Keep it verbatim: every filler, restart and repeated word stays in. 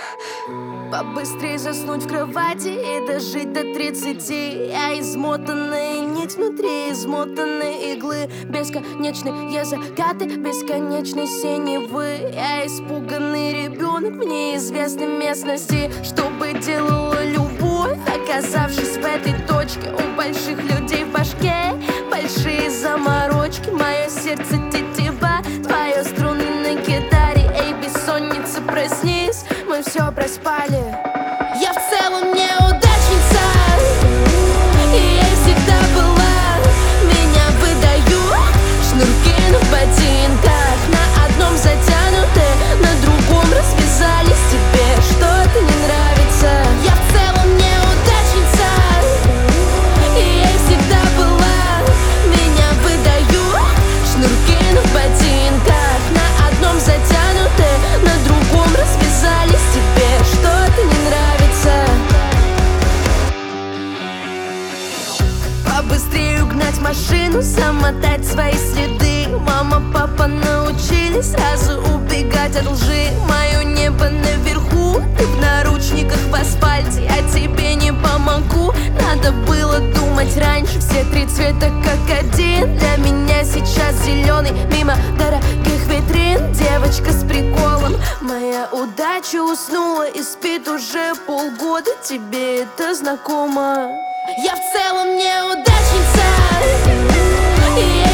Побыстрее заснуть в кровати и дожить до тридцати. Я измотанная нить внутри измотанной иглы. Бесконечные закаты, бесконечной синевы. Я испуганный ребенок в неизвестной местности. Что бы делала любовь, оказавшись в этой точке? У больших людей в башке большие заморочки. Мое сердце тетива, твое струны на гитаре. Эй, бессонница, проснись, мы все проспали. Я в целом неудачница, и я всегда была. Меня выдают шнурки на ботинках. На одном затянуты, на другом развязались. Тебе что-то не нравится. Я в целом неудачница, и я всегда была. Меня выдают шнурки на ботинках. На одном затянуты, на другом развязались. Тебе что-то не нравится. Побыстрее угнать машину, замотать свои следы. Мама, папа научились сразу убегать от лжи. Мое небо наверху, ты в наручниках в асфальте. Я тебе не помогу, надо было думать раньше. Все три цвета как один, для меня сейчас зеленый. Мимо дорогих витрин, девочка с приколом. Моя удача уснула и спит уже полгода. Тебе это знакомо? Я в целом неудачница, и